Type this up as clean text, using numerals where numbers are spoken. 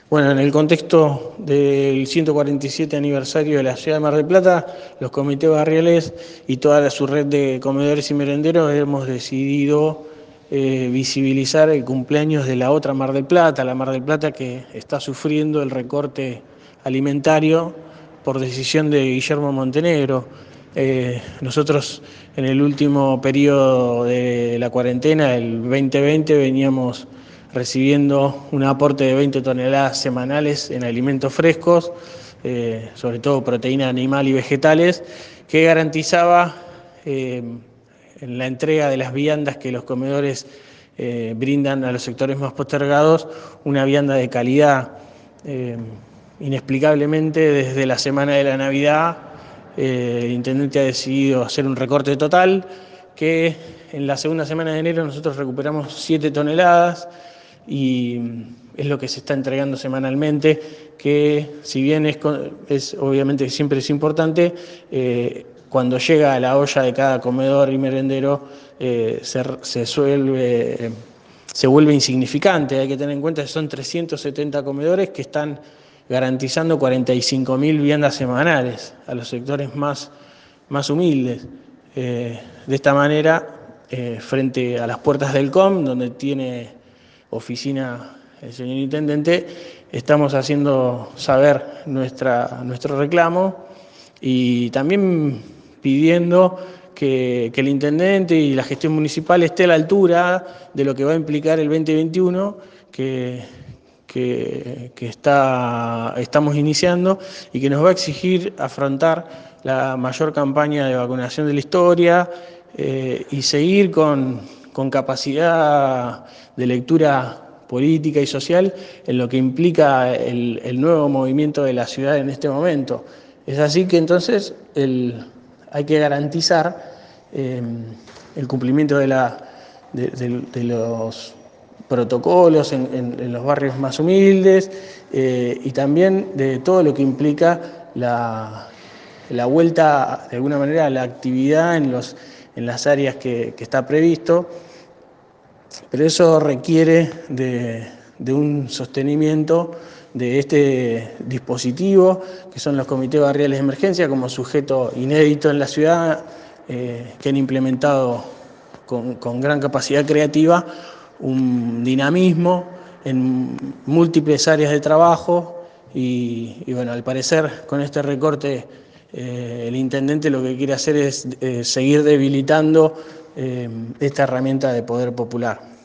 Bueno, en el contexto del 147 aniversario de la ciudad de Mar del Plata, los comités barriales y toda su red de comedores y merenderos hemos decidido visibilizar el cumpleaños de la otra Mar del Plata, la Mar del Plata que está sufriendo el recorte alimentario por decisión de Guillermo Montenegro. Nosotros en el último periodo de la cuarentena, el 2020, veníamos recibiendo un aporte de 20 toneladas semanales en alimentos frescos, sobre todo proteína animal y vegetales, que garantizaba en la entrega de las viandas que los comedores brindan a los sectores más postergados, una vianda de calidad. Inexplicablemente, desde la semana de la Navidad, el intendente ha decidido hacer un recorte total, que en la segunda semana de enero nosotros recuperamos 7 toneladas, y es lo que se está entregando semanalmente, que si bien es obviamente siempre es importante, cuando llega a la olla de cada comedor y merendero se vuelve insignificante. Hay que tener en cuenta que son 370 comedores que están garantizando 45.000 viandas semanales a los sectores más humildes. De esta manera, frente a las puertas del COM, donde tiene oficina el señor intendente, estamos haciendo saber nuestro reclamo y también pidiendo que el intendente y la gestión municipal esté a la altura de lo que va a implicar el 2021 que estamos iniciando y que nos va a exigir afrontar la mayor campaña de vacunación de la historia y seguir con capacidad de lectura política y social en lo que implica el nuevo movimiento de la ciudad en este momento. Es así que entonces hay que garantizar el cumplimiento de los protocolos en los barrios más humildes y también de todo lo que implica la vuelta, de alguna manera, a la actividad en las áreas que está previsto, pero eso requiere de un sostenimiento de este dispositivo, que son los comités barriales de emergencia, como sujeto inédito en la ciudad, que han implementado con gran capacidad creativa un dinamismo en múltiples áreas de trabajo y bueno, al parecer con este recorte el intendente lo que quiere hacer es seguir debilitando esta herramienta de poder popular.